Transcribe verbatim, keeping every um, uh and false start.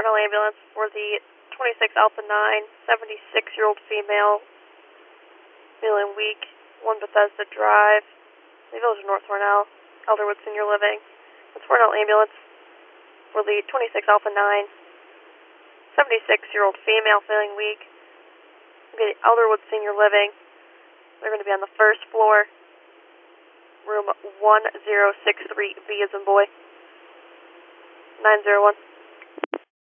Fresno ambulance for the twenty-six Alpha nine, seventy-six-year-old female, feeling weak, one Bethesda Drive, the Village of North Hornell, Elderwood Senior Living. It's Hornell ambulance for the twenty-six Alpha nine, seventy-six-year-old female, feeling weak. Okay, Elderwood Senior Living. They're going to be on the first floor, room one zero six three, B as in boy, nine zero one.